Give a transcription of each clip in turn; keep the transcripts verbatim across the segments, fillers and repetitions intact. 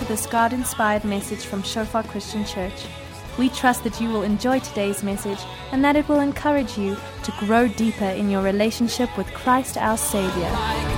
to this God-inspired message from Shofar Christian Church. We trust that you will enjoy today's message and that it will encourage you to grow deeper in your relationship with Christ our Savior.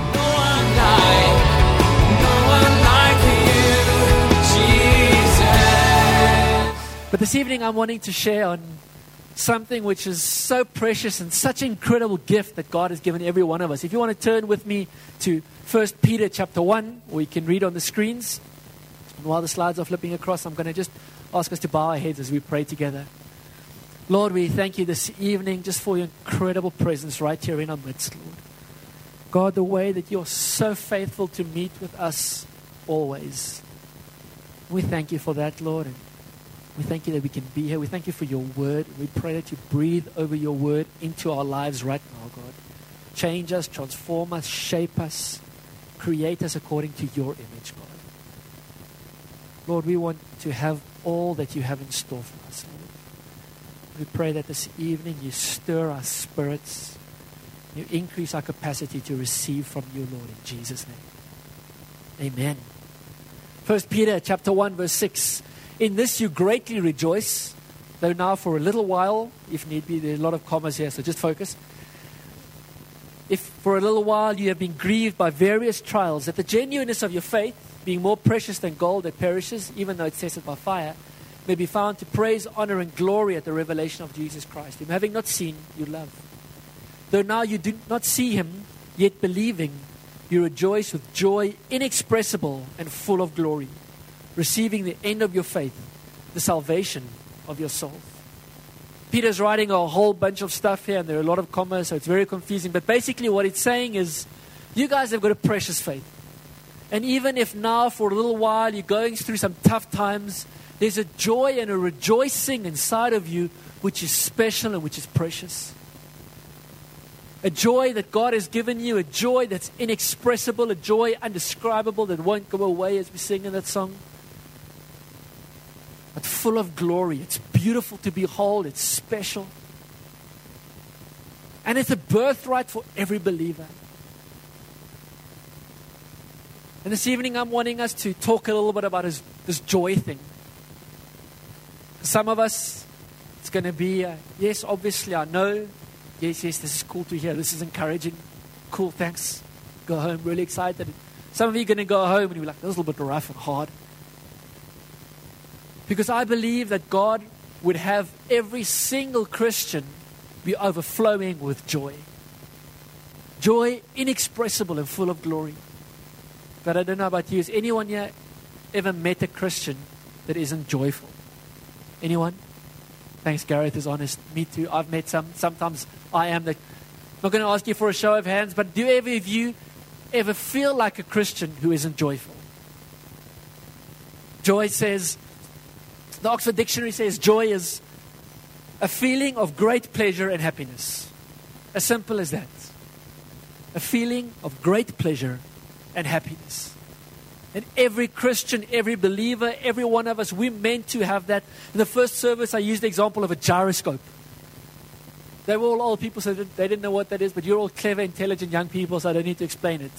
But this evening I'm wanting to share on something which is so precious and such an incredible gift that God has given every one of us. If you want to turn with me to First Peter chapter one, or you can read on the screens. And while the slides are flipping across, I'm going to just ask us to bow our heads as we pray together. Lord, we thank you this evening just for your incredible presence right here in our midst, Lord. God, the way that you're so faithful to meet with us always. We thank you for that, Lord. And we thank you that we can be here. We thank you for your word. We pray that you breathe over your word into our lives right now, God. Change us, transform us, shape us, create us according to your image, God. Lord, we want to have all that you have in store for us, Lord. We pray that this evening you stir our spirits, you increase our capacity to receive from you, Lord, in Jesus' name. Amen. First Peter chapter one, verse six. In this you greatly rejoice, though now for a little while, if need be, there are a lot of commas here, so just focus. If for a little while you have been grieved by various trials, that the genuineness of your faith, being more precious than gold that perishes, even though it's tested by fire, may be found to praise, honor, and glory at the revelation of Jesus Christ, whom having not seen, you love. Though now you do not see him, yet believing, you rejoice with joy inexpressible and full of glory, receiving the end of your faith, the salvation of your soul. Peter's writing a whole bunch of stuff here, and there are a lot of commas, so it's very confusing. But basically what it's saying is, you guys have got a precious faith. And even if now for a little while you're going through some tough times, there's a joy and a rejoicing inside of you which is special and which is precious. A joy that God has given you, a joy that's inexpressible, a joy undescribable that won't go away, as we sing in that song. But full of glory. It's beautiful to behold. It's special. And it's a birthright for every believer. And this evening I'm wanting us to talk a little bit about this, this joy thing. For some of us, it's going to be, uh, yes, obviously I know. Yes, yes, this is cool to hear. This is encouraging. Cool, thanks. Go home, really excited. Some of you are going to go home and you're like, this is a little bit rough and hard. Because I believe that God would have every single Christian be overflowing with joy. Joy inexpressible and full of glory. But I don't know about you. Has anyone here ever met a Christian that isn't joyful? Anyone? Thanks, Gareth is honest. Me too. I've met some. Sometimes I am. The, I'm not going to ask you for a show of hands, but do any of you ever feel like a Christian who isn't joyful? Joy says, the Oxford Dictionary says, joy is a feeling of great pleasure and happiness. As simple as that. A feeling of great pleasure and happiness. And every Christian, every believer, every one of us, we're meant to have that. In the first service, I used the example of a gyroscope. They were all old people, so they didn't know what that is, but you're all clever, intelligent young people, so I don't need to explain it.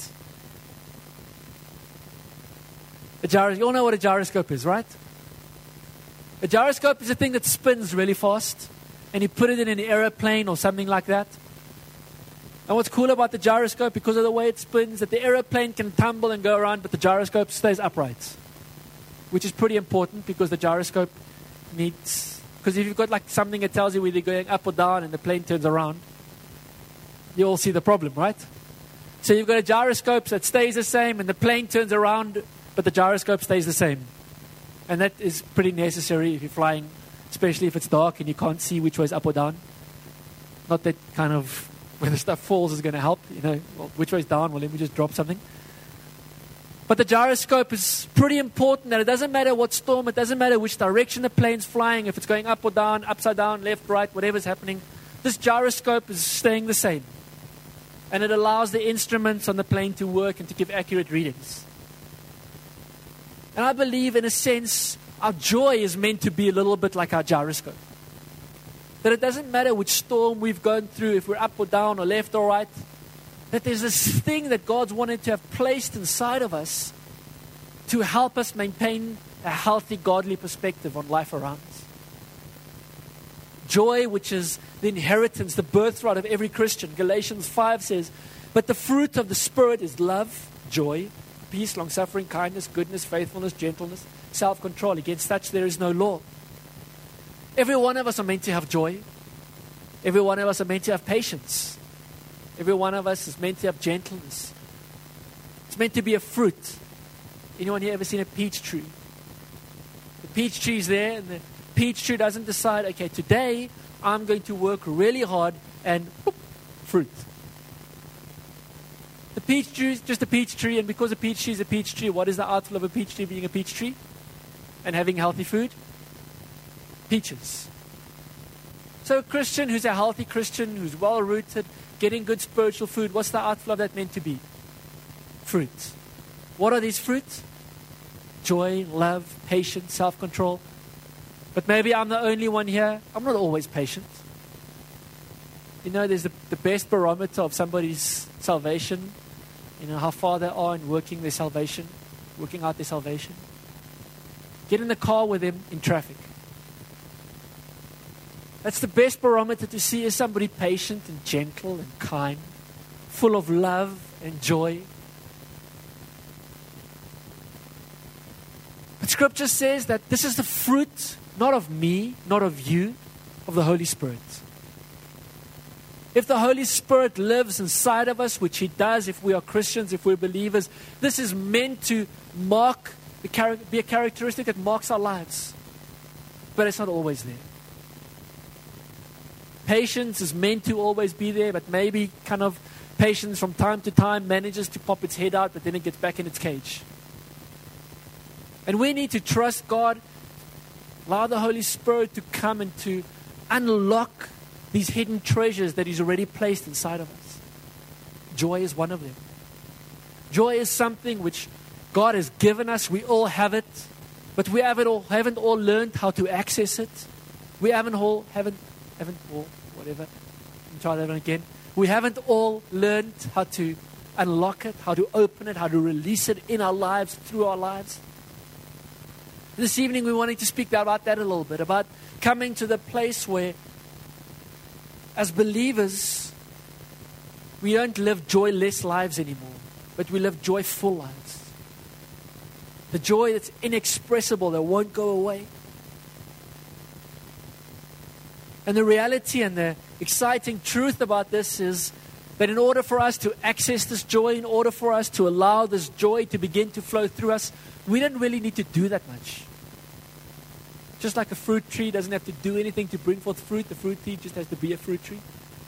A gyros- you all know what a gyroscope is, right? A gyroscope is a thing that spins really fast, and you put it in an aeroplane or something like that. And what's cool about the gyroscope, because of the way it spins, that the aeroplane can tumble and go around, but the gyroscope stays upright. Which is pretty important, because the gyroscope needs... Because if you've got like something that tells you whether you're going up or down and the plane turns around, you all see the problem, right? So you've got a gyroscope that stays the same, and the plane turns around, but the gyroscope stays the same. And that is pretty necessary if you're flying, especially if it's dark and you can't see which way is up or down. Not that kind of... where the stuff falls is going to help, you know, well, which way is down, well, let me just drop something. But the gyroscope is pretty important, that it doesn't matter what storm, it doesn't matter which direction the plane's flying, if it's going up or down, upside down, left, right, whatever's happening, this gyroscope is staying the same. And it allows the instruments on the plane to work and to give accurate readings. And I believe, in a sense, our joy is meant to be a little bit like our gyroscope. That it doesn't matter which storm we've gone through, if we're up or down or left or right, that there's this thing that God's wanted to have placed inside of us to help us maintain a healthy, godly perspective on life around us. Joy, which is the inheritance, the birthright of every Christian. Galatians five says, but the fruit of the Spirit is love, joy, peace, long-suffering, kindness, goodness, faithfulness, gentleness, self-control. Against such there is no law. Every one of us are meant to have joy. Every one of us are meant to have patience. Every one of us is meant to have gentleness. It's meant to be a fruit. Anyone here ever seen a peach tree? The peach tree is there, and the peach tree doesn't decide, okay, today I'm going to work really hard and whoop, fruit. The peach tree is just a peach tree, and because a peach tree is a peach tree, what is the outflow of a peach tree being a peach tree? And having healthy food? Peaches. So a Christian who's a healthy Christian, who's well-rooted, getting good spiritual food, what's the outflow of that meant to be? Fruit. What are these fruits? Joy, love, patience, self-control. But maybe I'm the only one here. I'm not always patient. You know, there's the, the best barometer of somebody's salvation. You know, how far they are in working their salvation, working out their salvation. Get in the car with them in traffic. That's the best barometer to see, is somebody patient and gentle and kind, full of love and joy. But Scripture says that this is the fruit, not of me, not of you, of the Holy Spirit. If the Holy Spirit lives inside of us, which He does if we are Christians, if we're believers, this is meant to mark, the char- be a characteristic that marks our lives. But it's not always there. Patience is meant to always be there, but maybe kind of patience from time to time manages to pop its head out, but then it gets back in its cage. And we need to trust God, allow the Holy Spirit to come and to unlock these hidden treasures that He's already placed inside of us. Joy is one of them. Joy is something which God has given us. We all have it, but we haven't all, haven't all learned how to access it. We haven't all, haven't, haven't all, whatever. I'll try that one again. We haven't all learned how to unlock it, how to open it, how to release it in our lives, through our lives. This evening we're wanting to speak about that a little bit, about coming to the place where, as believers, we don't live joyless lives anymore, but we live joyful lives. The joy that's inexpressible, that won't go away. And the reality and the exciting truth about this is that in order for us to access this joy, in order for us to allow this joy to begin to flow through us, we don't really need to do that much. Just like a fruit tree doesn't have to do anything to bring forth fruit, the fruit tree just has to be a fruit tree.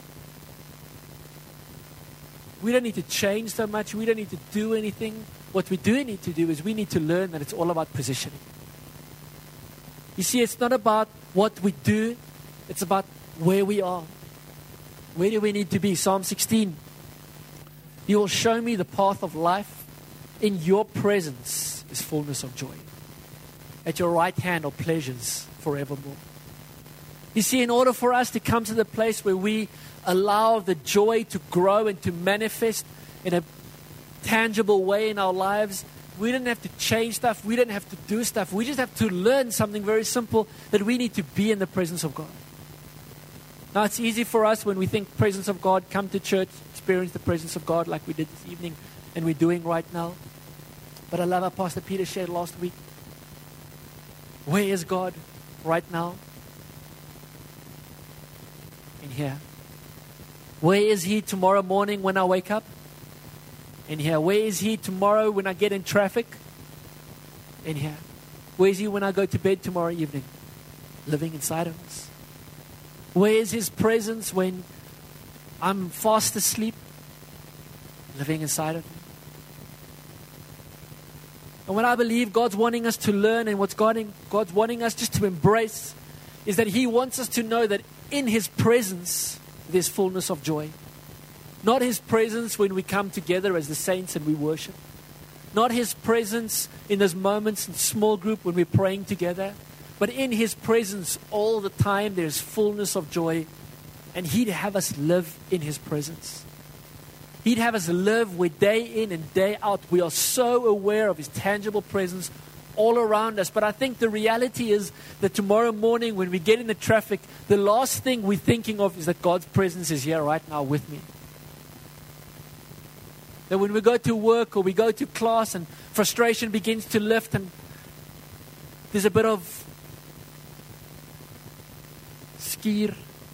We don't need to change so much. We don't need to do anything. What we do need to do is we need to learn that it's all about positioning. You see, it's not about what we do. It's about where we are. Where do we need to be? Psalm sixteen. You will show me the path of life. In your presence is fullness of joy. At your right hand are pleasures forevermore. You see, in order for us to come to the place where we allow the joy to grow and to manifest in a tangible way in our lives, we don't have to change stuff. We don't have to do stuff. We just have to learn something very simple, that we need to be in the presence of God. Now, it's easy for us when we think presence of God, come to church, experience the presence of God like we did this evening and we're doing right now. But I love how Pastor Peter shared last week. Where is God right now? In here. Where is He tomorrow morning when I wake up? In here. Where is He tomorrow when I get in traffic? In here. Where is He when I go to bed tomorrow evening? Living inside of us. Where is His presence when I'm fast asleep? Living inside of me. And what I believe God's wanting us to learn, and what's God in, God's wanting us just to embrace, is that He wants us to know that in His presence there's fullness of joy. Not His presence when we come together as the saints and we worship. Not His presence in those moments in small group when we're praying together. But in His presence all the time there's fullness of joy. And He'd have us live in His presence. He'd have us live where day in and day out we are so aware of His tangible presence all around us. But I think the reality is that tomorrow morning when we get in the traffic, the last thing we're thinking of is that God's presence is here right now with me. That when we go to work or we go to class and frustration begins to lift and there's a bit of skier,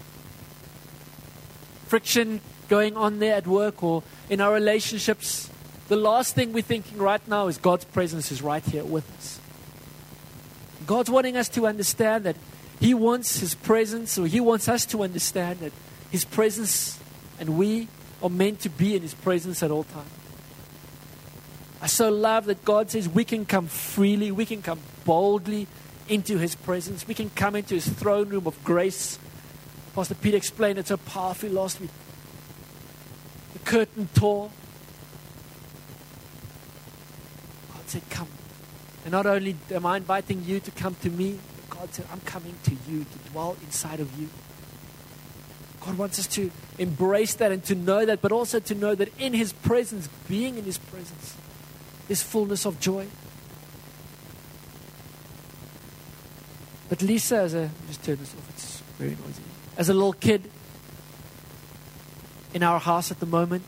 friction going on there at work or in our relationships, the last thing we're thinking right now is God's presence is right here with us. God's wanting us to understand that He wants His presence, or He wants us to understand that His presence and we are meant to be in His presence at all times. I so love that God says we can come freely, we can come boldly into His presence. We can come into His throne room of grace. Pastor Peter explained it so powerfully last week. The curtain tore. God said, come. And not only am I inviting you to come to me, but God said, I'm coming to you to dwell inside of you. God wants us to embrace that and to know that, but also to know that in His presence, being in His presence, is fullness of joy. But Lisa, as a, just turn this off, it's very noisy. As a little kid in our house at the moment,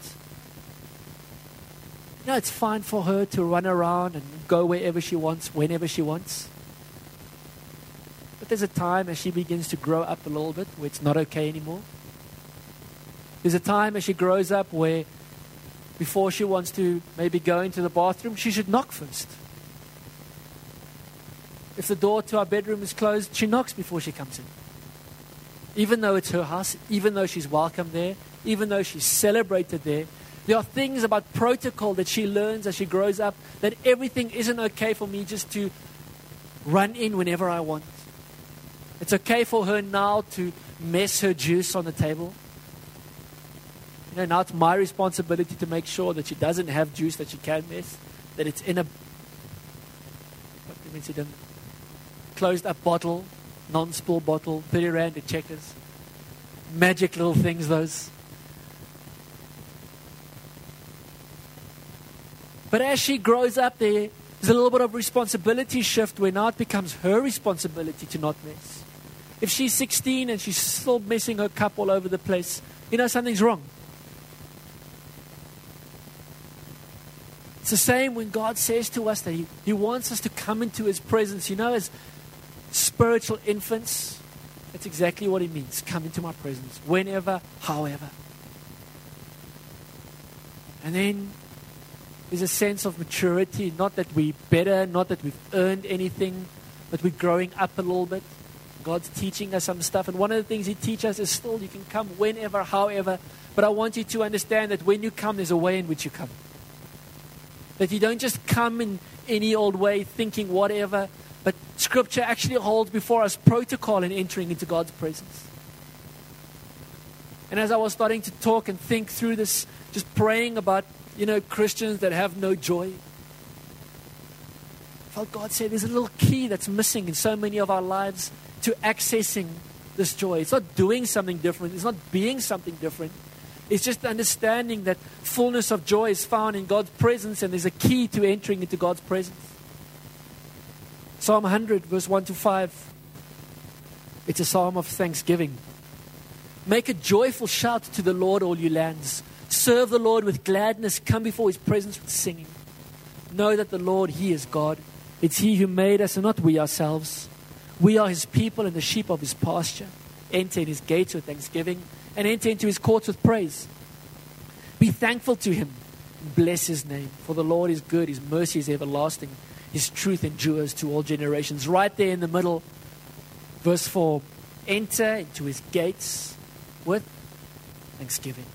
you know, it's fine for her to run around and go wherever she wants, whenever she wants. But there's a time as she begins to grow up a little bit where it's not okay anymore. There's a time as she grows up where before she wants to maybe go into the bathroom, she should knock first. If the door to our bedroom is closed, she knocks before she comes in. Even though it's her house, even though she's welcome there, even though she's celebrated there, there are things about protocol that she learns as she grows up that everything isn't okay for me just to run in whenever I want. It's okay for her now to mess her juice on the table. You know, now it's my responsibility to make sure that she doesn't have juice that she can mess, that it's in a what means it in closed up bottle, non-spill bottle, thirty rand at Checkers. Magic little things, those. But as she grows up, there, there's a little bit of responsibility shift where now it becomes her responsibility to not mess. If she's sixteen and she's still messing her cup all over the place, you know something's wrong. It's the same when God says to us that He, he wants us to come into His presence. You know, as spiritual infants, that's exactly what He means. Come into my presence, whenever, however. And then there's a sense of maturity, not that we're better, not that we've earned anything, but we're growing up a little bit. God's teaching us some stuff. And one of the things He teaches us is still, you can come whenever, however. But I want you to understand that when you come, there's a way in which you come. That you don't just come in any old way thinking whatever, but Scripture actually holds before us protocol in entering into God's presence. And as I was starting to talk and think through this, just praying about, you know, Christians that have no joy, I felt God say there's a little key that's missing in so many of our lives to accessing this joy. It's not doing something different. It's not being something different. It's just understanding that fullness of joy is found in God's presence, and there's a key to entering into God's presence. Psalm one hundred, verse one to five. It's a psalm of thanksgiving. Make a joyful shout to the Lord, all you lands. Serve the Lord with gladness. Come before His presence with singing. Know that the Lord, He is God. It's He who made us and not we ourselves. We are His people and the sheep of His pasture. Enter in His gates with thanksgiving and enter into His courts with praise. Be thankful to Him and bless His name. For the Lord is good. His mercy is everlasting. His truth endures to all generations. Right there in the middle, verse four. Enter into His gates with thanksgiving.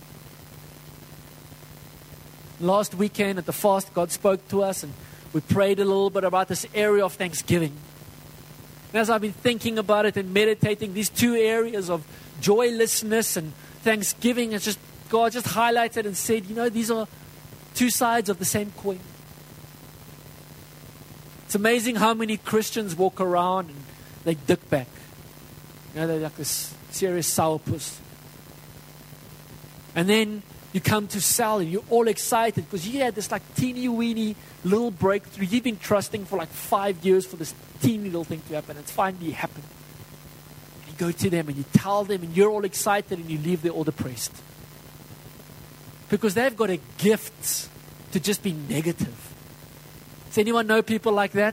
Last weekend at the fast, God spoke to us and we prayed a little bit about this area of thanksgiving. And as I've been thinking about it and meditating, these two areas of joylessness and thanksgiving, it's just God just highlighted and said, you know, these are two sides of the same coin. It's amazing how many Christians walk around and they dick back. You know, they're like this serious sourpuss. And then You come to sell and you're all excited because you had this like teeny weeny little breakthrough. You've been trusting for like five years for this teeny little thing to happen. It's finally happened. And you go to them and you tell them and you're all excited and you leave there all depressed. Because they've got a gift to just be negative. Does anyone know people like that?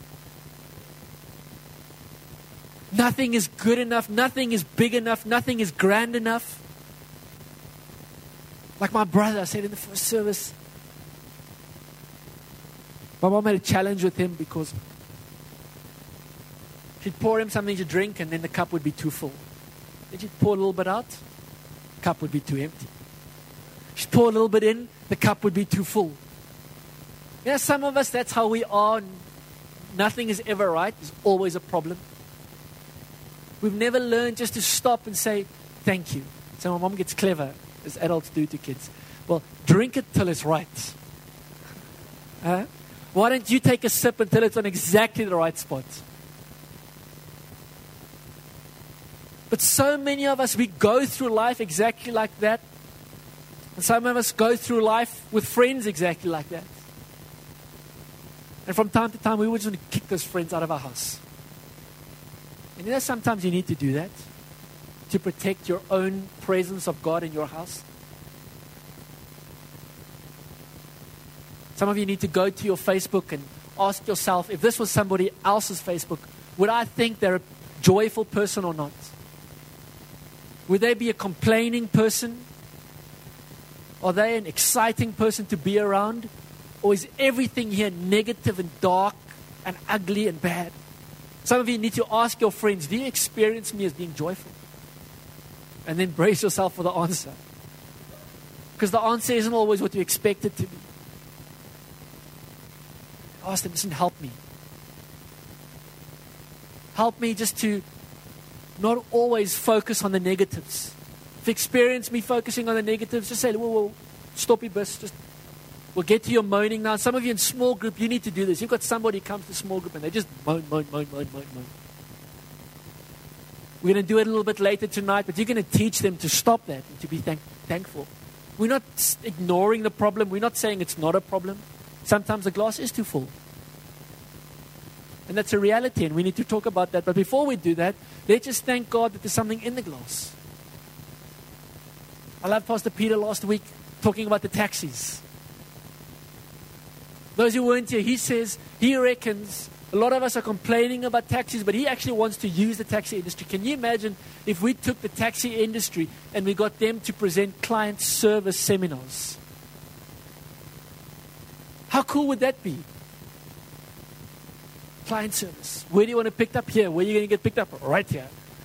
Nothing is good enough. Nothing is big enough. Nothing is grand enough. Like my brother, I said in the first service, my mom had a challenge with him because she'd pour him something to drink and then the cup would be too full. Then she'd pour a little bit out, the cup would be too empty. She'd pour a little bit in, the cup would be too full. You know, some of us, that's how we are. Nothing is ever right. There's always a problem. We've never learned just to stop and say, thank you. So my mom gets clever, as adults do to kids. Well, drink it till it's right. Huh? Why don't you take a sip until it's on exactly the right spot? But so many of us, we go through life exactly like that. And some of us go through life with friends exactly like that. And from time to time, we would just want to kick those friends out of our house. And you know, sometimes you need to do that to protect your own presence of God in your house. Some of you need to go to your Facebook and ask yourself, if this was somebody else's Facebook, would I think they're a joyful person or not? Would they be a complaining person? Are they an exciting person to be around? Or is everything here negative and dark and ugly and bad? Some of you need to ask your friends, do you experience me as being joyful? And then brace yourself for the answer. Because the answer isn't always what you expect it to be. Ask them, listen, help me. Help me just to not always focus on the negatives. If you experience me focusing on the negatives, just say, whoa, whoa, stop it, bus. Just, we'll get to your moaning now. Some of you in small group, you need to do this. You've got somebody who comes to small group and they just moan, moan, moan, moan, moan, moan. We're going to do it a little bit later tonight, but you're going to teach them to stop that and to be thank- thankful. We're not ignoring the problem. We're not saying it's not a problem. Sometimes the glass is too full. And that's a reality, and we need to talk about that. But before we do that, let's just thank God that there's something in the glass. I love Pastor Peter last week talking about the taxis. Those who weren't here, he says, he reckons a lot of us are complaining about taxis, but he actually wants to use the taxi industry. Can you imagine if we took the taxi industry and we got them to present client service seminars? How cool would that be? Client service. Where do you want to pick up? Here. Where are you going to get picked up? Right here.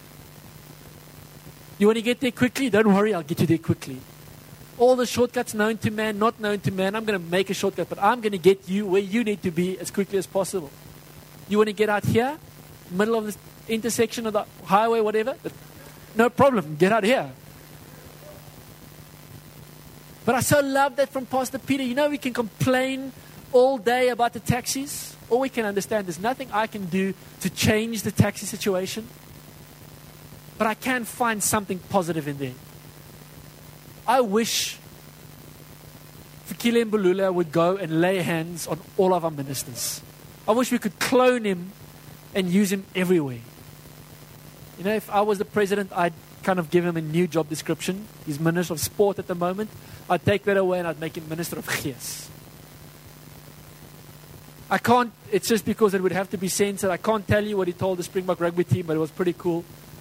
You want to get there quickly? Don't worry, I'll get you there quickly. All the shortcuts known to man, not known to man, I'm going to make a shortcut, but I'm going to get you where you need to be as quickly as possible. You want to get out here, middle of the intersection of the highway, whatever? No problem, get out here. But I so love that from Pastor Peter. You know, we can complain all day about the taxis. All we can understand, there's nothing I can do to change the taxi situation. But I can find something positive in there. I wish Fikile Mbulula would go and lay hands on all of our ministers. I wish we could clone him and use him everywhere. You know, if I was the president, I'd kind of give him a new job description. He's Minister of Sport at the moment. I'd take that away and I'd make him Minister of Gees. I can't, it's just because it would have to be censored. I can't tell you what he told the Springbok rugby team, but it was pretty cool.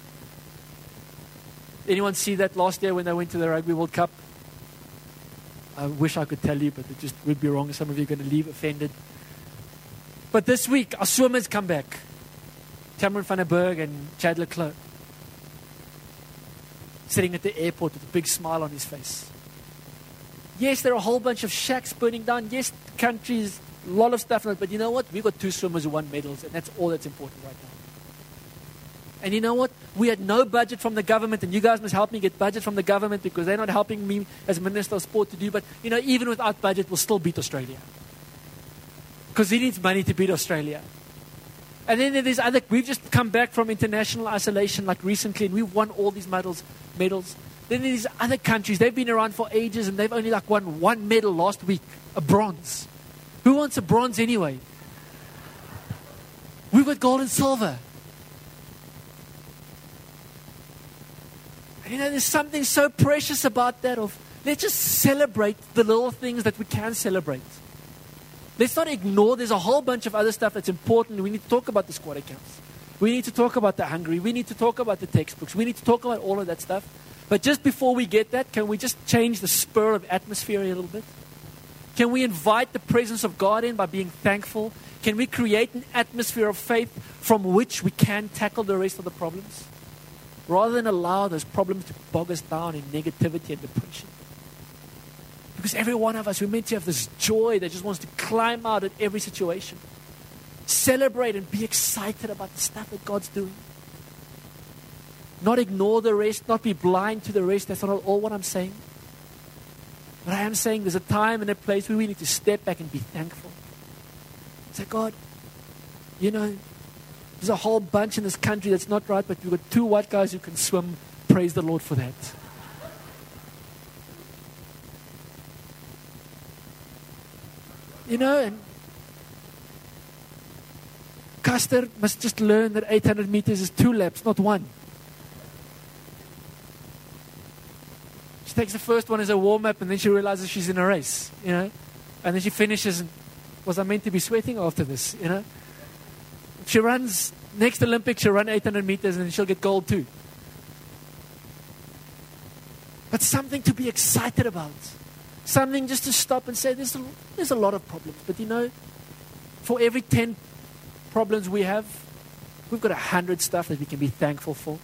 Anyone see that last year when they went to the Rugby World Cup? I wish I could tell you, but it just would be wrong. Some of you are going to leave offended. But this week, our swimmers come back. Cameron van der Berg and Chad Leclerc. Sitting at the airport with a big smile on his face. Yes, there are a whole bunch of shacks burning down. Yes, countries, a lot of stuff. But you know what? We've got two swimmers who won medals, and that's all that's important right now. And you know what? We had no budget from the government, and you guys must help me get budget from the government because they're not helping me as Minister of Sport to do. But, you know, even without budget, we'll still beat Australia. Because he needs money to beat Australia. And then there's other, we've just come back from international isolation like recently, and we've won all these medals. medals. Then in these other countries, they've been around for ages and they've only like won one medal last week, a bronze. Who wants a bronze anyway? We've got gold and silver. And you know, there's something so precious about that of, let's just celebrate the little things that we can celebrate. Let's not ignore, there's a whole bunch of other stuff that's important. We need to talk about the squad accounts. We need to talk about the hungry. We need to talk about the textbooks. We need to talk about all of that stuff. But just before we get that, can we just change the spur of atmosphere a little bit? Can we invite the presence of God in by being thankful? Can we create an atmosphere of faith from which we can tackle the rest of the problems? Rather than allow those problems to bog us down in negativity and depression. Because every one of us, we're meant to have this joy that just wants to climb out at every situation. Celebrate and be excited about the stuff that God's doing. Not ignore the rest, not be blind to the rest. That's not at all what I'm saying. But I am saying there's a time and a place where we need to step back and be thankful. Say, God, you know, there's a whole bunch in this country that's not right, but we've got two white guys who can swim. Praise the Lord for that. You know, and Custer must just learn that eight hundred meters is two laps, not one. She takes the first one as a warm-up and then she realizes she's in a race, you know. And then she finishes and, was I meant to be sweating after this, you know? If she runs, next Olympics, she'll run eight hundred meters and then she'll get gold too. But something to be excited about. Something just to stop and say, there's a, there's a lot of problems. But you know, for every ten problems we have, we've got a hundred stuff that we can be thankful for.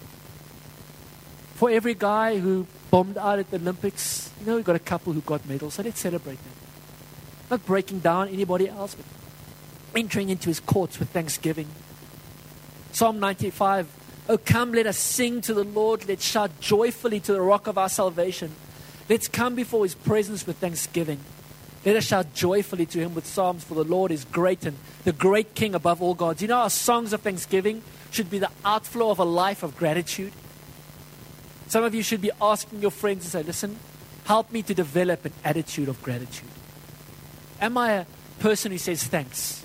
For every guy who bombed out at the Olympics, you know, we've got a couple who got medals. So let's celebrate them. Not breaking down anybody else, but entering into his courts with thanksgiving. Psalm ninety-five, oh come, let us sing to the Lord. Let's shout joyfully to the rock of our salvation. Let's come before his presence with thanksgiving. Let us shout joyfully to him with psalms, for the Lord is great and the great King above all gods. You know, our songs of thanksgiving should be the outflow of a life of gratitude. Some of you should be asking your friends and say, listen, help me to develop an attitude of gratitude. Am I a person who says thanks?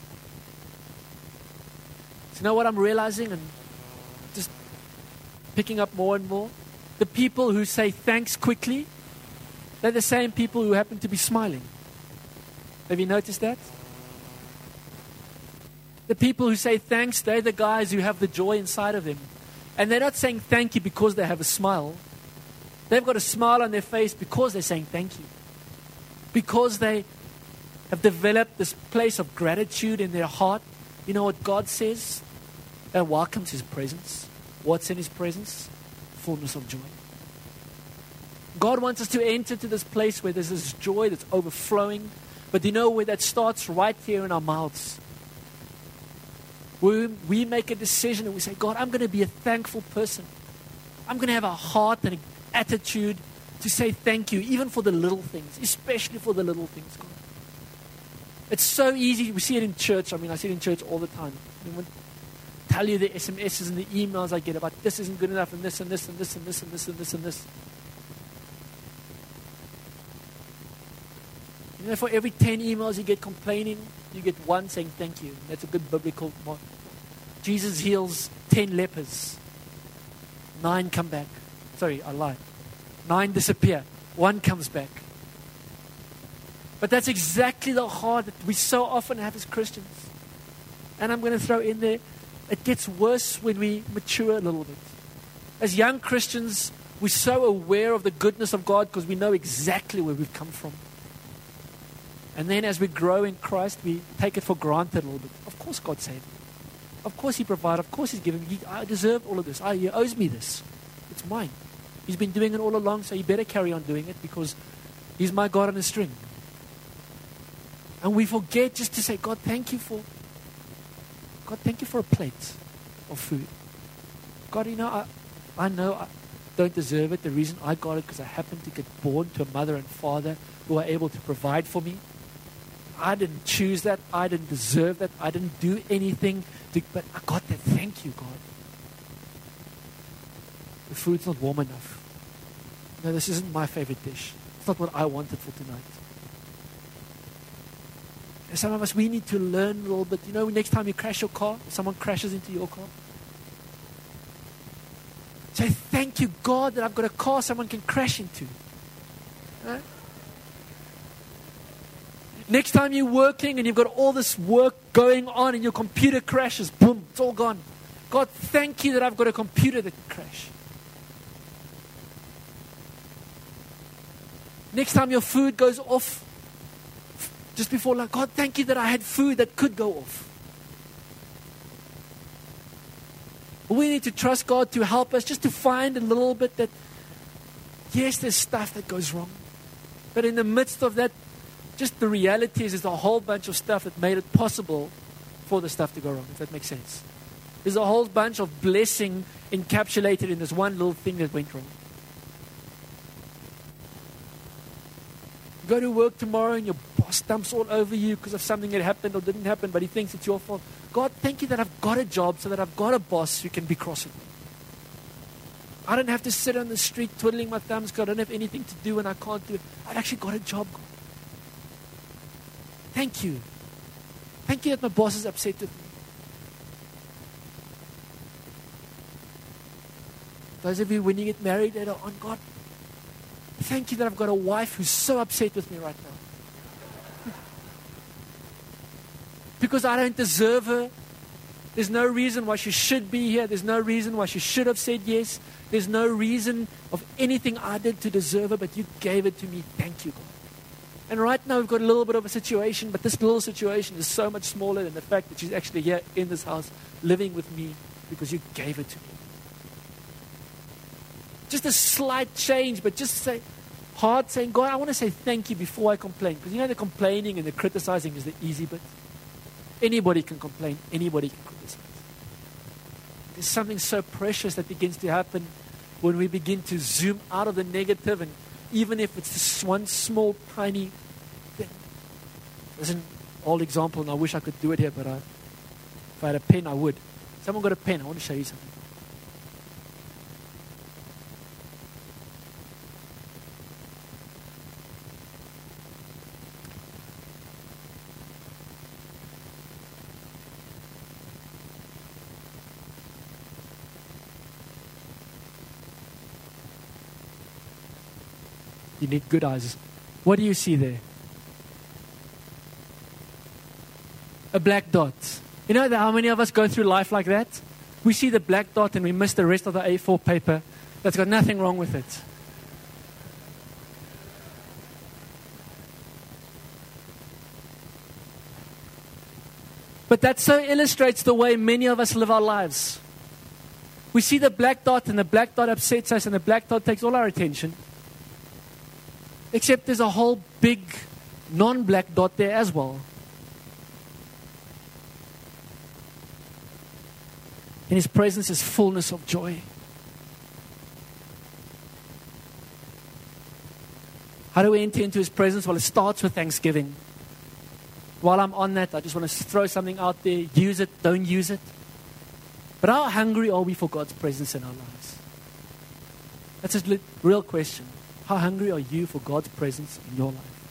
So you know what I'm realizing and just picking up more and more? The people who say thanks quickly, they're the same people who happen to be smiling. Have you noticed that? The people who say thanks, they're the guys who have the joy inside of them. And they're not saying thank you because they have a smile. They've got a smile on their face because they're saying thank you. Because they have developed this place of gratitude in their heart. You know what God says? That welcomes his presence. What's in his presence? Fullness of joy. God wants us to enter to this place where there's this joy that's overflowing. But you know where that starts? Right here in our mouths. Where we make a decision and we say, God, I'm going to be a thankful person. I'm going to have a heart and an attitude to say thank you, even for the little things, especially for the little things, God. It's so easy. We see it in church. I mean, I see it in church all the time. I mean, tell you the S M Ses and the emails I get about this isn't good enough and this and this and this and this and this and this and this. You know, for every ten emails you get complaining, you get one saying thank you. That's a good biblical model. Jesus heals ten lepers. Nine come back. Sorry, I lied. Nine disappear. One comes back. But that's exactly the heart that we so often have as Christians. And I'm going to throw in there, it gets worse when we mature a little bit. As young Christians, we're so aware of the goodness of God because we know exactly where we've come from. And then as we grow in Christ, we take it for granted a little bit. Of course God saved me. Of course he provided. Of course he's given me. He, I deserve all of this. I, he owes me this. It's mine. He's been doing it all along, so he better carry on doing it because he's my God on a string. And we forget just to say, God, thank you for, God, thank you for a plate of food. God, you know, I, I know I don't deserve it. The reason I got it because I happened to get born to a mother and father who are able to provide for me. I didn't choose that. I didn't deserve that. I didn't do anything. To, but I got that. Thank you, God. The food's not warm enough. No, this isn't my favorite dish. It's not what I wanted for tonight. And some of us, we need to learn a little bit. You know, next time you crash your car, if someone crashes into your car, say, thank you, God, that I've got a car someone can crash into. Right? Next time you're working and you've got all this work going on and your computer crashes, boom, it's all gone. God, thank you that I've got a computer that can crash. Next time your food goes off, just before lunch, God, thank you that I had food that could go off. We need to trust God to help us just to find a little bit that, yes, there's stuff that goes wrong. But in the midst of that, just the reality is there's a whole bunch of stuff that made it possible for the stuff to go wrong, if that makes sense. There's a whole bunch of blessing encapsulated in this one little thing that went wrong. You go to work tomorrow and your boss dumps all over you because of something that happened or didn't happen, but he thinks it's your fault. God, thank you that I've got a job so that I've got a boss who can be cross with me. I don't have to sit on the street twiddling my thumbs because I don't have anything to do and I can't do it. I've actually got a job, God. Thank you. Thank you that my boss is upset with me. Those of you, when you get married later on, God, thank you that I've got a wife who's so upset with me right now. Because I don't deserve her. There's no reason why she should be here. There's no reason why she should have said yes. There's no reason of anything I did to deserve her, but you gave it to me. Thank you, God. And right now we've got a little bit of a situation, but this little situation is so much smaller than the fact that she's actually here in this house living with me because you gave it to me. Just a slight change, but just say, hard saying, God, I want to say thank you before I complain. Because you know the complaining and the criticizing is the easy bit. Anybody can complain. Anybody can criticize. There's something so precious that begins to happen when we begin to zoom out of the negative, and even if it's this one small, tiny thing. There's an old example, and I wish I could do it here, but I, if I had a pen, I would. Someone got a pen. I want to show you something. You need good eyes. What do you see there? A black dot. You know how many of us go through life like that? We see the black dot and we miss the rest of the A four paper that's got nothing wrong with it. But that so illustrates the way many of us live our lives. We see the black dot and the black dot upsets us and the black dot takes all our attention. Except there's a whole big non-black dot there as well. In His presence is fullness of joy. How do we enter into His presence? Well, it starts with thanksgiving. While I'm on that, I just want to throw something out there. Use it, don't use it. But how hungry are we for God's presence in our lives? That's a real question. How hungry are you for God's presence in your life?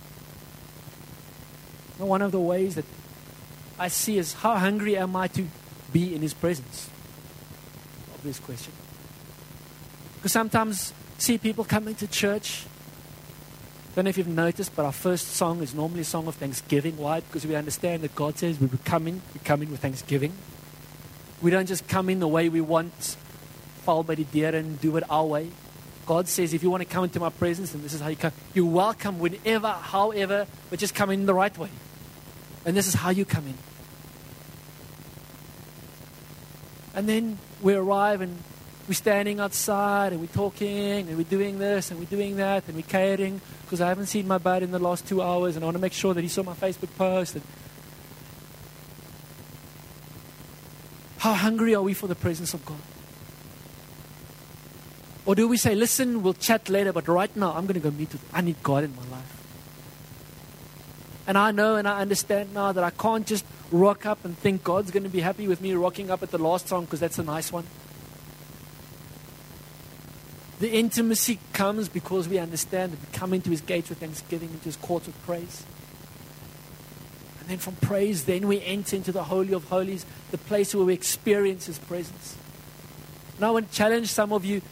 Now, one of the ways that I see is how hungry am I to be in His presence? Obvious question. Because sometimes see people come into church. Don't know if you've noticed, but our first song is normally a song of thanksgiving. Why? Because we understand that God says we come in, we come in with thanksgiving. We don't just come in the way we want, val by die deure and do it our way. God says, if you want to come into my presence, then this is how you come. You're welcome whenever, however, but just come in the right way. And this is how you come in. And then we arrive and we're standing outside and we're talking and we're doing this and we're doing that and we're catering because I haven't seen my bud in the last two hours and I want to make sure that he saw my Facebook post. And how hungry are we for the presence of God? Or do we say, listen, we'll chat later, but right now I'm going to go meet with, I need God in my life. And I know and I understand now that I can't just rock up and think God's going to be happy with me rocking up at the last song because that's a nice one. The intimacy comes because we understand that we come into his gates with thanksgiving, into his courts with praise. And then from praise, then we enter into the Holy of Holies, the place where we experience his presence. And I want to challenge some of you,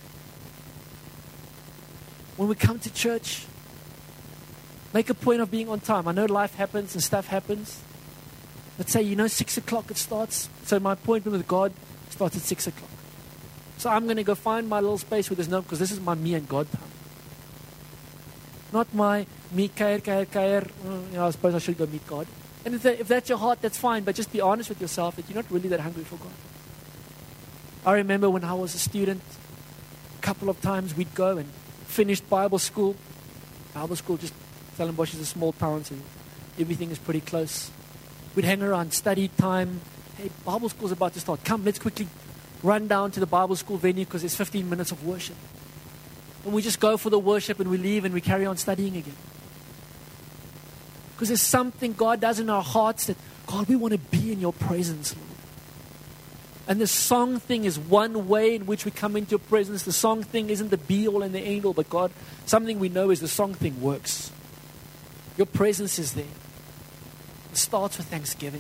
when we come to church, make a point of being on time. I know life happens and stuff happens. Let's say, you know, six o'clock it starts. So my appointment with God starts at six o'clock. So I'm going to go find my little space where there's no, because this is my me and God time. Not my me, kair, kair, kair. You know, I suppose I should go meet God. And if, that, if that's your heart, that's fine. But just be honest with yourself that you're not really that hungry for God. I remember when I was a student, a couple of times we'd go and finished Bible school. Bible school, just Stellenbosch is a small town, so everything is pretty close. We'd hang around, study time. Hey, Bible school's about to start. Come, let's quickly run down to the Bible school venue because there's fifteen minutes of worship. And we just go for the worship and we leave and we carry on studying again. Because there's something God does in our hearts that, God, we want to be in your presence, Lord. And the song thing is one way in which we come into your presence. The song thing isn't the be-all and the end-all, but God, something we know is the song thing works. Your presence is there. It starts with thanksgiving.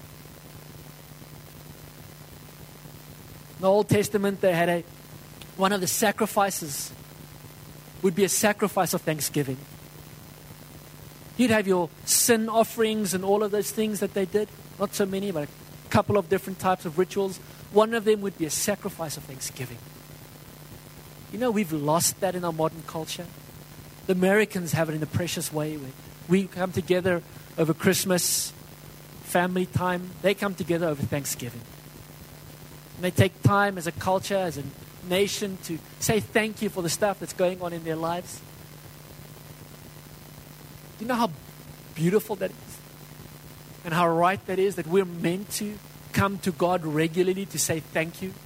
In the Old Testament, they had a, one of the sacrifices would be a sacrifice of thanksgiving. You'd have your sin offerings and all of those things that they did. Not so many, but a couple of different types of rituals. One of them would be a sacrifice of thanksgiving. You know, we've lost that in our modern culture. The Americans have it in a precious way where we come together over Christmas, family time. They come together over Thanksgiving. And they take time as a culture, as a nation, to say thank you for the stuff that's going on in their lives. Do you know how beautiful that is? And how right that is, that we're meant to come to God regularly to say thank you.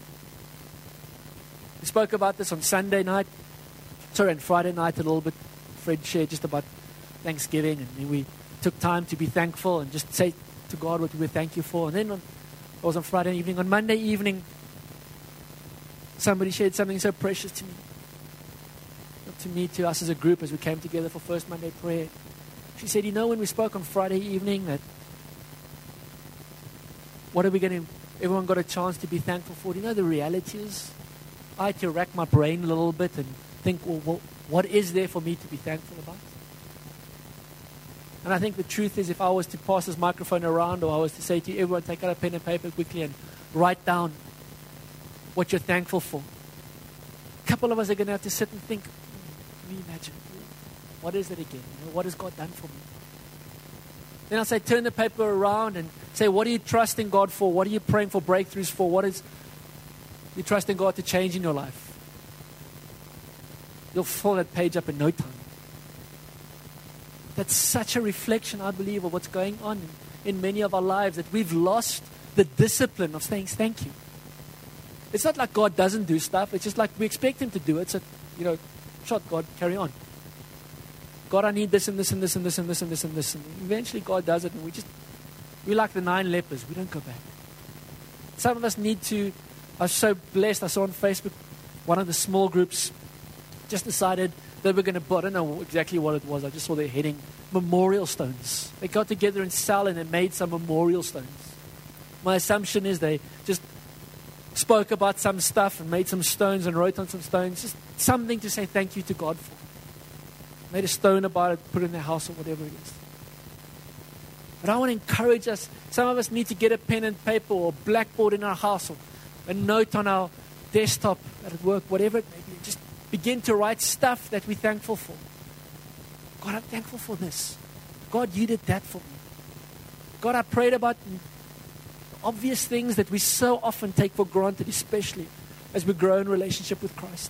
We spoke about this on Sunday night, sorry, on Friday night a little bit. Fred shared just about Thanksgiving, and then we took time to be thankful and just say to God what we were thankful for. And then on, it was on Friday evening. On Monday evening, somebody shared something so precious to me. Not to me, to us as a group as we came together for First Monday prayer. She said, you know, when we spoke on Friday evening that what are we going to, everyone got a chance to be thankful for. Do you know the reality is, I had to rack my brain a little bit and think, well, well, what is there for me to be thankful about? And I think the truth is, if I was to pass this microphone around, or I was to say to you, everyone take out a pen and paper quickly and write down what you're thankful for. A couple of us are going to have to sit and think, can you imagine? What is it again? You know, what has God done for me? Then I'll say, turn the paper around and say, what are you trusting God for? What are you praying for breakthroughs for? What is you trusting God to change in your life? You'll fill that page up in no time. That's such a reflection, I believe, of what's going on in, in many of our lives, that we've lost the discipline of saying thank you. It's not like God doesn't do stuff. It's just like we expect him to do it. So, you know, shot God, carry on. God, I need this and this and this and this and this and this and this. And eventually God does it, and we just, we're like the nine lepers. We don't go back. Some of us need to, I was so blessed. I saw on Facebook, one of the small groups just decided they were going to put, I don't know exactly what it was. I just saw their heading, memorial stones. They got together in Sal and they made some memorial stones. My assumption is they just spoke about some stuff and made some stones and wrote on some stones. Just something to say thank you to God for. Made a stone about it, put it in their house or whatever it is. But I want to encourage us. Some of us need to get a pen and paper or a blackboard in our house or a note on our desktop at work, whatever it may be. Just begin to write stuff that we're thankful for. God, I'm thankful for this. God, you did that for me. God, I prayed about obvious things that we so often take for granted, especially as we grow in relationship with Christ.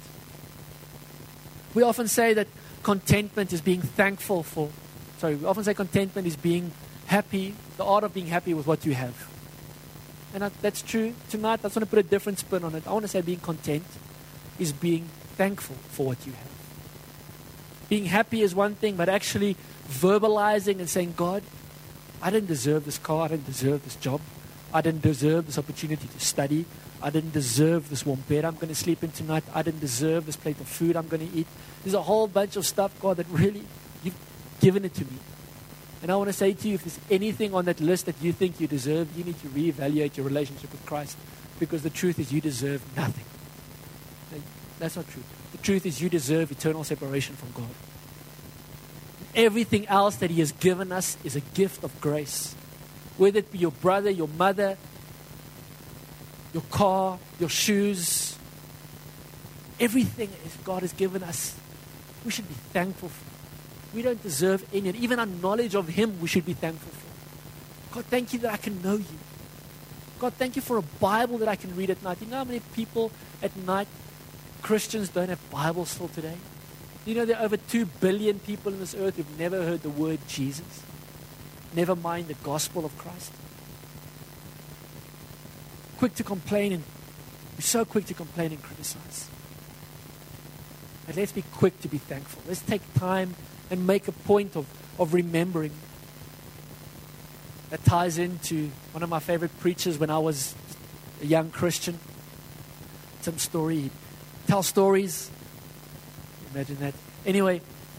We often say that contentment is being thankful for. Sorry, we often say contentment is being happy, the art of being happy with what you have. And that's true. Tonight, I just want to put a different spin on it. I want to say being content is being thankful for what you have. Being happy is one thing, but actually verbalizing and saying, God, I didn't deserve this car. I didn't deserve this job. I didn't deserve this opportunity to study. I didn't deserve this warm bed I'm going to sleep in tonight. I didn't deserve this plate of food I'm going to eat. There's a whole bunch of stuff, God, that really, you've given it to me. And I want to say to you, if there's anything on that list that you think you deserve, you need to reevaluate your relationship with Christ. Because the truth is you deserve nothing. That's not true. The truth is you deserve eternal separation from God. Everything else that He has given us is a gift of grace. Whether it be your brother, your mother, your car, your shoes, everything is God has given us, we should be thankful for. We don't deserve any. And even our knowledge of Him, we should be thankful for. God, thank you that I can know you. God, thank you for a Bible that I can read at night. You know how many people at night, Christians, don't have Bibles still today? You know there are over two billion people on this earth who've never heard the word Jesus. Never mind the gospel of Christ. Quick to complain, and we're so quick to complain and criticize. But let's be quick to be thankful. Let's take time and make a point of, of remembering. That ties into one of my favorite preachers when I was a young Christian. Some story. He'd tell stories. Imagine that. Anyway.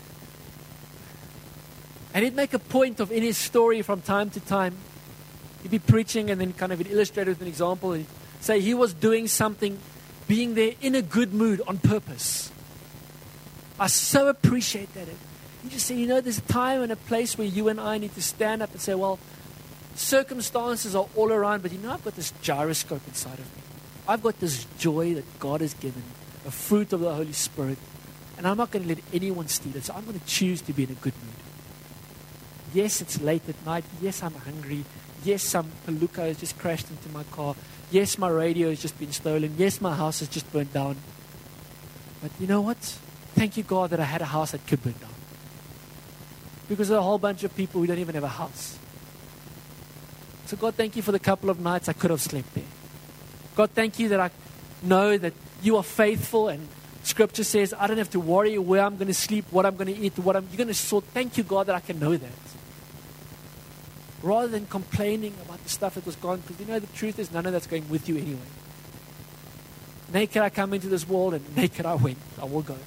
And he'd make a point of in his story from time to time. He'd be preaching and then kind of illustrate it with an example. He'd say he was doing something, being there in a good mood on purpose. I so appreciate that. He just said, you know, there's a time and a place where you and I need to stand up and say, well, circumstances are all around, but you know, I've got this gyroscope inside of me. I've got this joy that God has given, a fruit of the Holy Spirit, and I'm not going to let anyone steal it. So I'm going to choose to be in a good mood. Yes, it's late at night. Yes, I'm hungry. Yes, some palooka has just crashed into my car. Yes, my radio has just been stolen. Yes, my house has just burned down. But you know what? Thank you, God, that I had a house that could burn down. Because there are a whole bunch of people who don't even have a house. So God, thank you for the couple of nights I could have slept there. God, thank you that I know that you are faithful, and Scripture says I don't have to worry where I'm going to sleep, what I'm going to eat, what I'm you're going to sort. Thank you, God, that I can know that. Rather than complaining about the stuff that was gone, because you know the truth is none of that's going with you anyway. Naked I come into this world, and naked I went. I will go.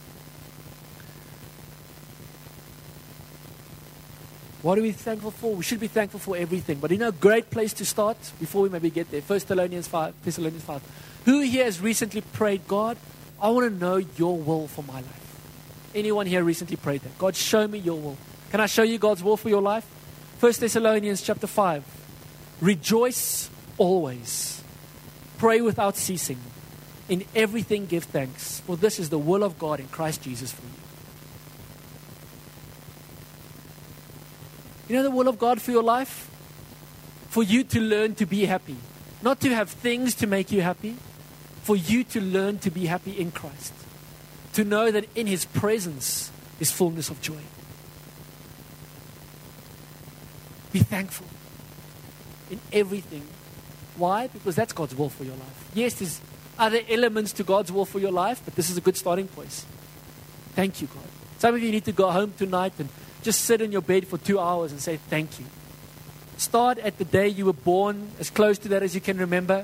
What are we thankful for? We should be thankful for everything. But you know, a great place to start before we maybe get there. First Thessalonians five. Thessalonians five. Who here has recently prayed, God, I want to know your will for my life? Anyone here recently prayed that? God, show me your will. Can I show you God's will for your life? First Thessalonians chapter five. Rejoice always. Pray without ceasing. In everything give thanks. For this is the will of God in Christ Jesus for you. You know the will of God for your life? For you to learn to be happy. Not to have things to make you happy. For you to learn to be happy in Christ. To know that in His presence is fullness of joy. Be thankful in everything. Why? Because that's God's will for your life. Yes, there's other elements to God's will for your life, but this is a good starting place. Thank you, God. Some of you need to go home tonight and just sit in your bed for two hours and say thank you. Start at the day you were born, as close to that as you can remember.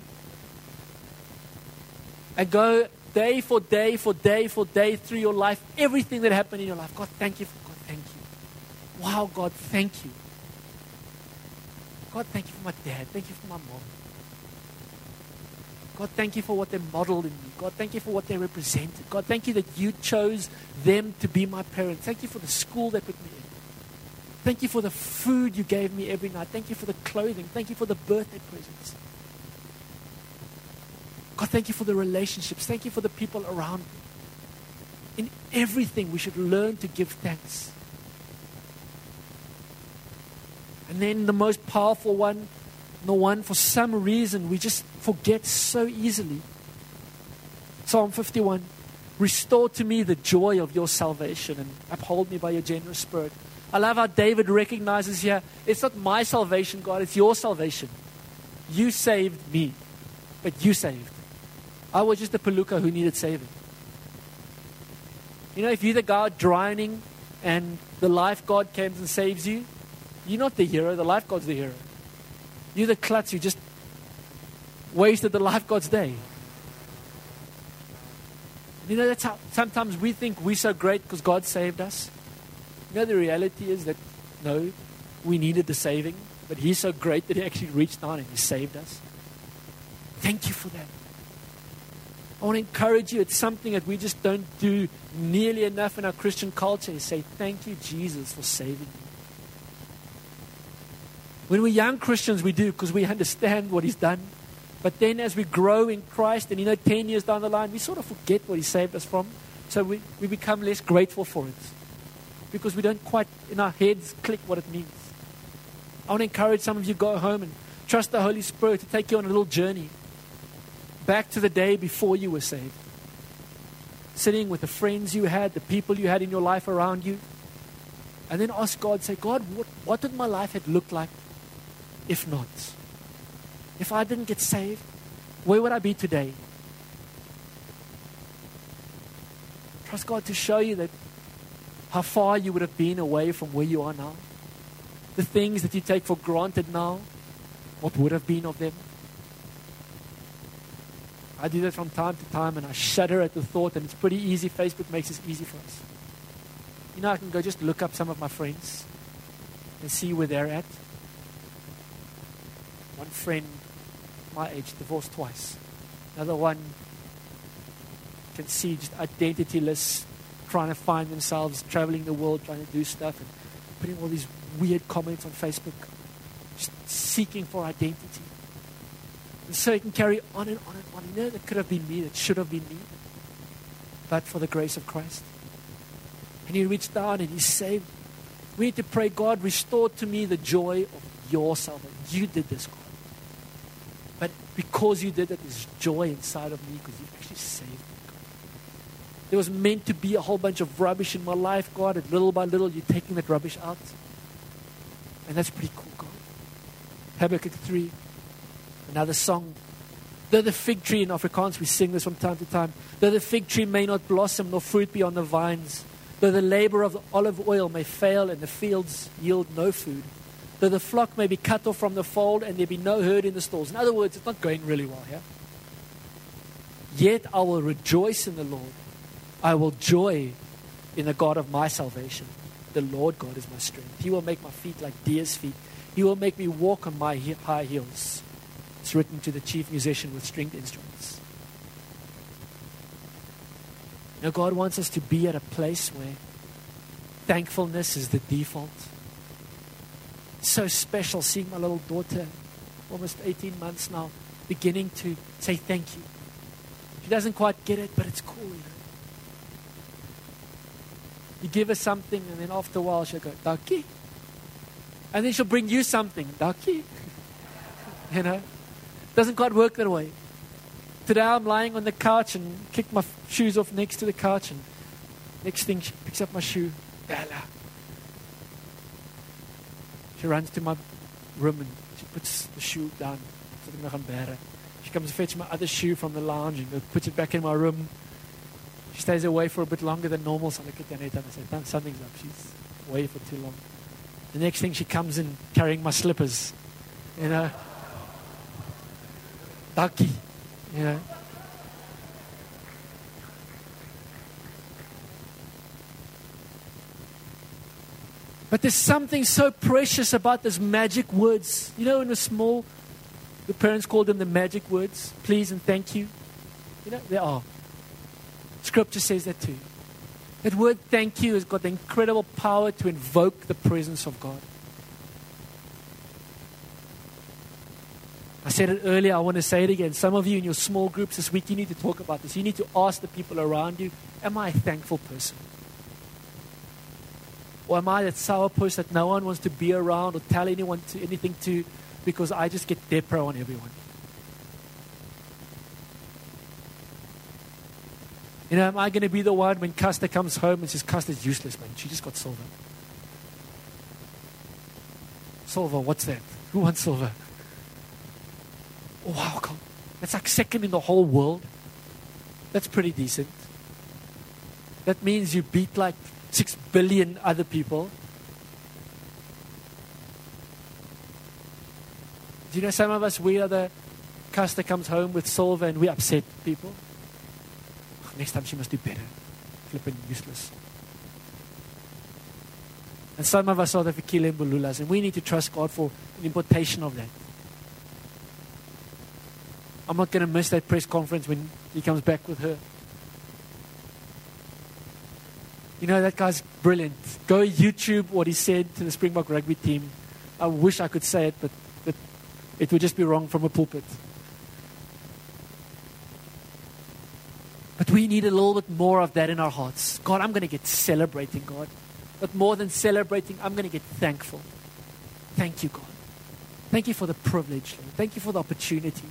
And go day for day for day for day through your life, everything that happened in your life. God, thank you for God, thank you. Wow, God, thank you. God, thank you for my dad. Thank you for my mom. God, thank you for what they modeled in me. God, thank you for what they represented. God, thank you that you chose them to be my parents. Thank you for the school they put me in. Thank you for the food you gave me every night. Thank you for the clothing. Thank you for the birthday presents. God, thank you for the relationships. Thank you for the people around me. In everything, we should learn to give thanks. And then the most powerful one, the one for some reason we just forget so easily. Psalm fifty-one. Restore to me the joy of your salvation and uphold me by your generous spirit. I love how David recognizes here, it's not my salvation, God, it's your salvation. You saved me, but you saved. I was just a palooka who needed saving. You know, if you're the guy drowning and the lifeguard comes and saves you, you're not the hero, the lifeguard's the hero. You're the klutz who just wasted the lifeguard's day. You know, that's how sometimes we think we're so great because God saved us. You know, the reality is that, no, we needed the saving, but He's so great that He actually reached down and He saved us. Thank you for that. I want to encourage you. It's something that we just don't do nearly enough in our Christian culture, is say, thank you, Jesus, for saving me. When we're young Christians, we do because we understand what He's done. But then as we grow in Christ, and you know, ten years down the line, we sort of forget what He saved us from. So we, we become less grateful for it. Because we don't quite, in our heads, click what it means. I want to encourage some of you, go home and trust the Holy Spirit to take you on a little journey back to the day before you were saved. Sitting with the friends you had, the people you had in your life around you. And then ask God, say, God, what, what would my life have looked like if not? If I didn't get saved, where would I be today? Trust God to show you that how far you would have been away from where you are now. The things that you take for granted now, what would have been of them? I do that from time to time and I shudder at the thought, and it's pretty easy. Facebook makes it easy for us. You know, I can go just look up some of my friends and see where they're at. One friend, my age, divorced twice. Another one can see just identityless, trying to find themselves, traveling the world, trying to do stuff, and putting all these weird comments on Facebook, just seeking for identity. And so it can carry on and on and on. You know, that could have been me, that should have been me, but for the grace of Christ. And He reached down and He saved. We need to pray, God, restore to me the joy of your salvation. You did this, God. But because you did it, there's joy inside of me because you actually saved me, God. There was meant to be a whole bunch of rubbish in my life, God, and little by little you're taking that rubbish out. And that's pretty cool, God. Habakkuk three, another song. Though the fig tree, in Afrikaans we sing this from time to time, though the fig tree may not blossom nor fruit be on the vines, though the labor of the olive oil may fail and the fields yield no food, though the flock may be cut off from the fold and there be no herd in the stalls. In other words, it's not going really well here. Yet I will rejoice in the Lord. I will joy in the God of my salvation. The Lord God is my strength. He will make my feet like deer's feet. He will make me walk on my he- high heels. It's written to the chief musician with stringed instruments. Now God wants us to be at a place where thankfulness is the default. It's so special seeing my little daughter, almost eighteen months now, beginning to say thank you. She doesn't quite get it, but it's cool, you know. You give her something, and then after a while she'll go, "Dankie." And then she'll bring you something, "Dankie." You know, doesn't quite work that way. Today I'm lying on the couch and kick my f- shoes off next to the couch, and next thing she picks up my shoe, Bella. She runs to my room and she puts the shoe down. She comes to fetch my other shoe from the lounge and puts it back in my room. She stays away for a bit longer than normal, so I look at Janetta and I say, something's up. She's away for too long. The next thing she comes in carrying my slippers. You know. Ducky. You know. But there's something so precious about those magic words. You know, when we're small, the parents called them the magic words. Please and thank you. You know, they are. Scripture says that too. That word thank you has got the incredible power to invoke the presence of God. I said it earlier, I want to say it again. Some of you in your small groups this week, you need to talk about this. You need to ask the people around you, am I a thankful person? Or am I that sourpuss that no one wants to be around or tell anyone to anything to because I just get depro on everyone? You know, am I going to be the one when Custer comes home and says, Custer's useless, man. She just got silver. Silver, what's that? Who wants silver? Oh, wow, God. That's like second in the whole world. That's pretty decent. That means you beat like six billion other people. Do you know some of us, we are the Custer comes home with silver and we upset people. Next time she must do better. Flipping useless. And some of us are the Fikile and Bululas, and we need to trust God for an importation of that. I'm not going to miss that press conference when he comes back with her. You know, that guy's brilliant. Go YouTube what he said to the Springbok rugby team. I wish I could say it, but, but it would just be wrong from a pulpit. But we need a little bit more of that in our hearts. God, I'm going to get celebrating, God. But more than celebrating, I'm going to get thankful. Thank you, God. Thank you for the privilege, Lord. Thank you for the opportunity.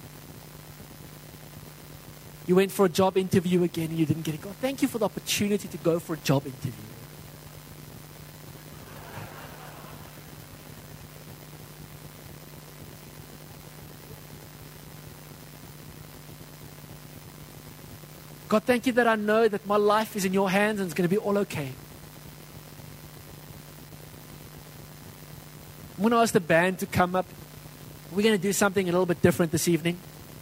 You went for a job interview again and you didn't get it. God, thank you for the opportunity to go for a job interview. God, thank you that I know that my life is in your hands and it's going to be all okay. I'm going to ask the band to come up. We're going to do something a little bit different this evening.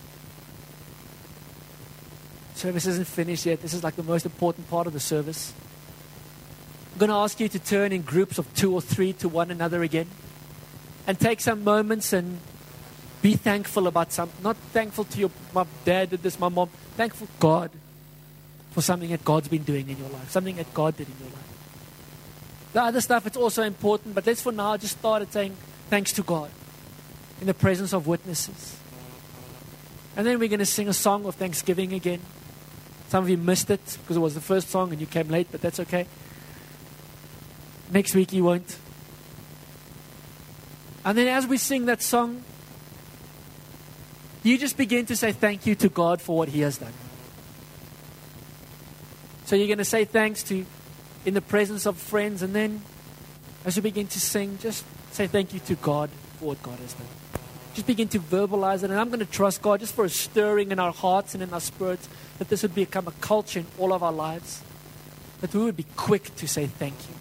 Service isn't finished yet. This is like the most important part of the service. I'm going to ask you to turn in groups of two or three to one another again. And take some moments and be thankful about something. Not thankful to your, my dad did this, my mom. Thankful to God for something that God's been doing in your life. Something that God did in your life. The other stuff, it's also important. But let's for now just start at saying thanks to God in the presence of witnesses. And then we're going to sing a song of thanksgiving again. Some of you missed it because it was the first song and you came late, but that's okay. Next week you won't. And then as we sing that song, you just begin to say thank you to God for what He has done. So you're going to say thanks to, in the presence of friends, and then as you begin to sing, just say thank you to God for what God has done. Just begin to verbalize it. And I'm going to trust God just for a stirring in our hearts and in our spirits, that this would become a culture in all of our lives. That we would be quick to say thank you.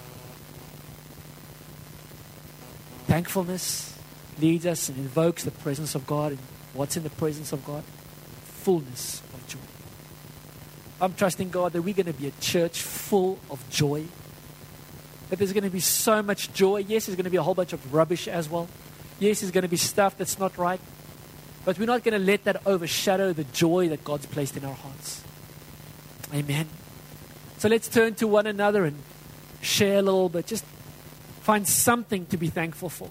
Thankfulness leads us and invokes the presence of God. And what's in the presence of God? Fullness of joy. I'm trusting God that we're going to be a church full of joy. That there's going to be so much joy. Yes, there's going to be a whole bunch of rubbish as well. Yes, there's going to be stuff that's not right. But we're not going to let that overshadow the joy that God's placed in our hearts. Amen. So let's turn to one another and share a little bit. Just find something to be thankful for.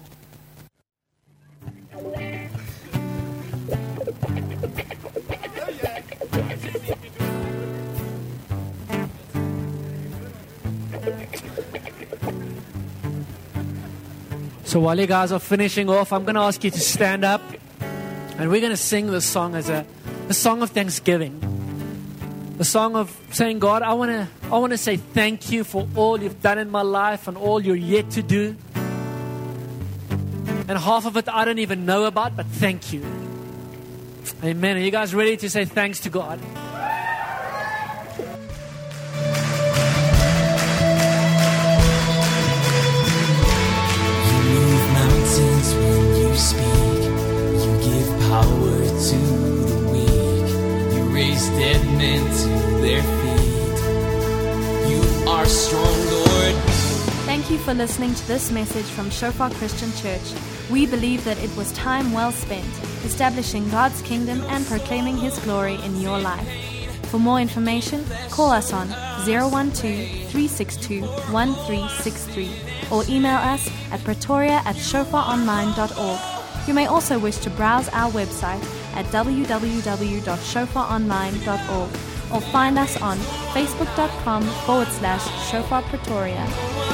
So while you guys are finishing off, I'm going to ask you to stand up. And we're going to sing this song as a, a song of thanksgiving. A song of saying, God, I want to I want to say thank you for all you've done in my life and all you're yet to do. And half of it I don't even know about, but thank you. Amen. Are you guys ready to say thanks to God? Power to the weak, you raise dead men to their feet. You are strong, Lord. Thank you for listening to this message from Shofar Christian Church. We believe that it was time well spent establishing God's kingdom and proclaiming His glory in your life. For more information, call us on zero one two, three six two, one three six three or email us at pretoria at shofar online dot org. You may also wish to browse our website at w w w dot shofar online dot org or find us on facebook dot com forward slash Shofar Pretoria.